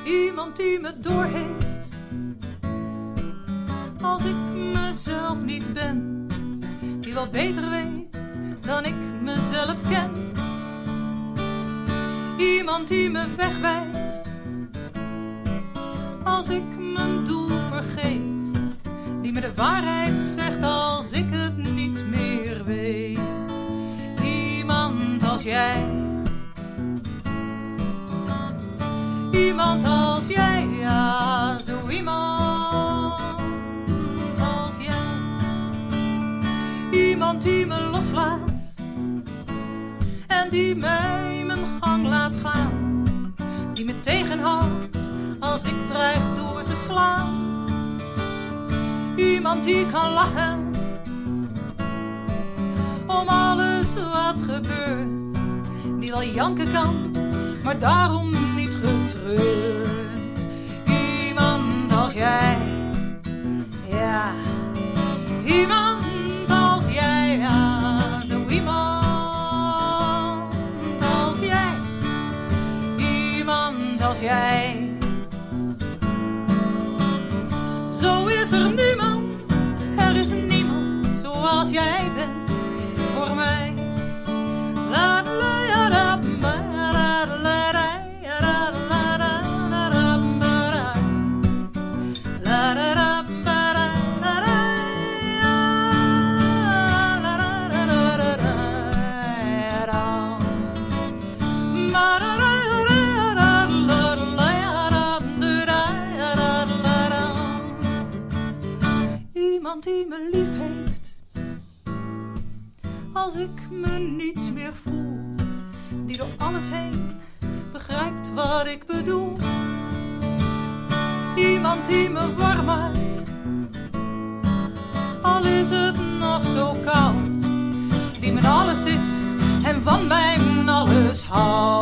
Iemand die me doorheeft als ik mezelf niet ben. Die wel beter weet dan ik mezelf ken. Iemand die me wegwijst als ik mijn doel vergeet. Die me de waarheid zegt als ik het niet meer weet. Iemand als jij. Iemand als jij, ja, zo iemand als jij. Iemand die me loslaat en die mij mijn gang laat gaan. Die me tegenhoudt als ik dreig door te slaan. Iemand die kan lachen om alles wat gebeurt. Die wel janken kan, maar daarom niet getreurd. Iemand als jij, ja. Iemand als jij, ja. Zo iemand als jij. Iemand als jij. Zo is er is niemand zoals jij bent voor mij. La la la la la la la la la iemand die me lief heeft als ik me niets meer voel, die door alles heen begrijpt wat ik bedoel. Iemand die me warm maakt, al is het nog zo koud, die met alles is en van mij alles houdt.